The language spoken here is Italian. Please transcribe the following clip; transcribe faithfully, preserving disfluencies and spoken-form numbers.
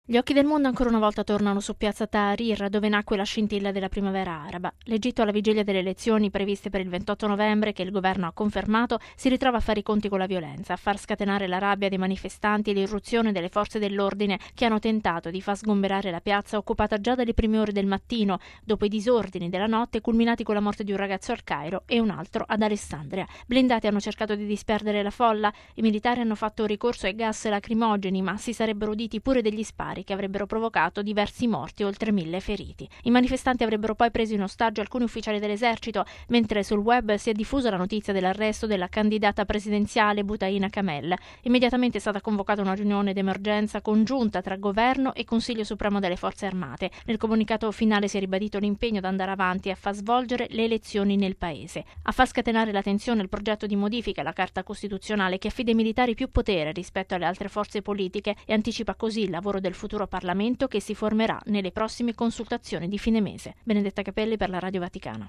Gli occhi del mondo ancora una volta tornano su piazza Tahrir, dove nacque la scintilla della primavera araba. L'Egitto, alla vigilia delle elezioni previste per il ventotto novembre, che il governo ha confermato, si ritrova a fare i conti con la violenza, a far scatenare la rabbia dei manifestanti e l'irruzione delle forze dell'ordine che hanno tentato di far sgomberare la piazza occupata già dalle prime ore del mattino, dopo i disordini della notte culminati con la morte di un ragazzo al Cairo e un altro ad Alessandria. Blindati hanno cercato di disperdere la folla, i militari hanno fatto ricorso ai gas lacrimogeni, ma si sarebbero uditi pure degli spari che avrebbero provocato diversi morti e oltre mille feriti. I manifestanti avrebbero poi preso in ostaggio alcuni ufficiali dell'esercito, mentre sul web si è diffusa la notizia dell'arresto della candidata presidenziale Butaina Kamel. Immediatamente è stata convocata una riunione d'emergenza congiunta tra governo e Consiglio Supremo delle Forze Armate. Nel comunicato finale si è ribadito l'impegno ad andare avanti a far svolgere le elezioni nel paese. A far scatenare la tensione il progetto di modifica alla Carta Costituzionale che affida ai militari più potere rispetto alle altre forze politiche e anticipa così il lavoro del futuro Parlamento che si formerà nelle prossime consultazioni di fine mese. Benedetta Capelli per la Radio Vaticana.